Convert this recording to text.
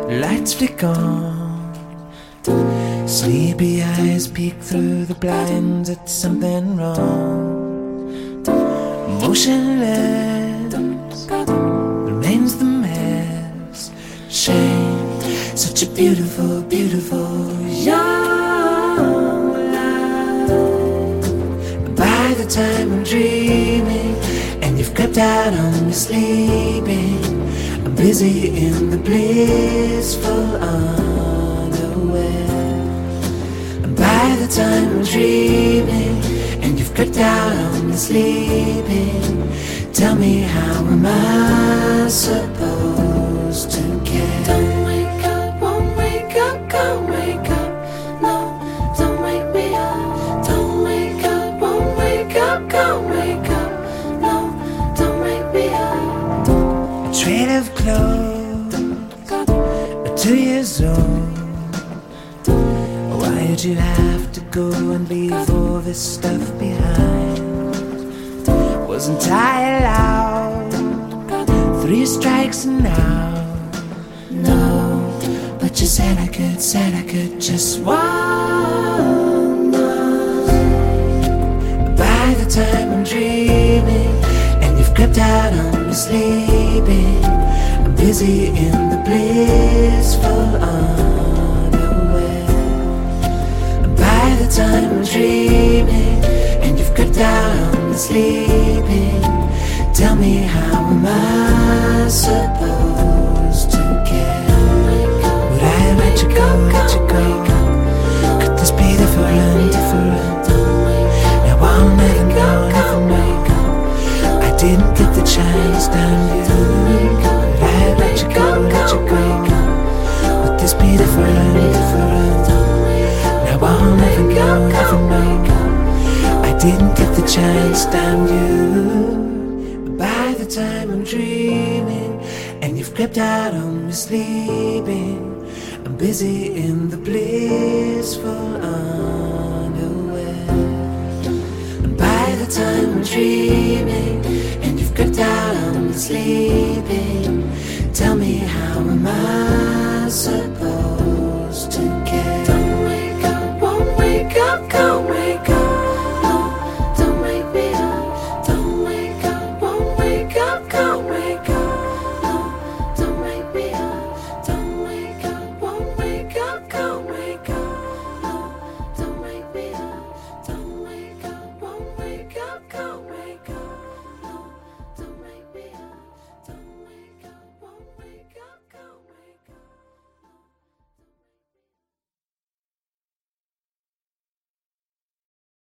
Lights flick on, sleepy eyes peek through the blinds at something wrong. Motionless remains the mess. Shame, such a beautiful, beautiful young life. By the time I'm dreaming and you've crept out on me sleeping, I'm busy in the blissful unaware. And by the time I'm dreaming and you've crept out on me sleeping, tell me, how am I supposed to care? Don't wake up, won't wake up, can't wake up. No, don't wake me up. Don't wake up, won't wake up, can't wake up. No, don't wake me up. A trail of clothes, 2 years old. Why'd you have to go and leave all this stuff behind? Wasn't I allowed 3 strikes and out? No, but you said I could just one night. By the time I'm dreaming and you've crept out on me sleeping, I'm busy in the blissful unaware. And by the time I'm dreaming and you've crept out on me sleeping, tell me, how am I supposed to care? Would I let you go, let you go? Could this be different, different? Now I'll never know, never know. I didn't get the chance, damn you. Would I let you go, let you go? Would this be different, different? Now I'll never know, never know. I didn't get the chance, damn you. By the time I'm dreaming and you've crept out on me sleeping, I'm busy in the blissful unaware. And by the time I'm dreaming and you've crept out on me sleeping, tell me, how am I supposed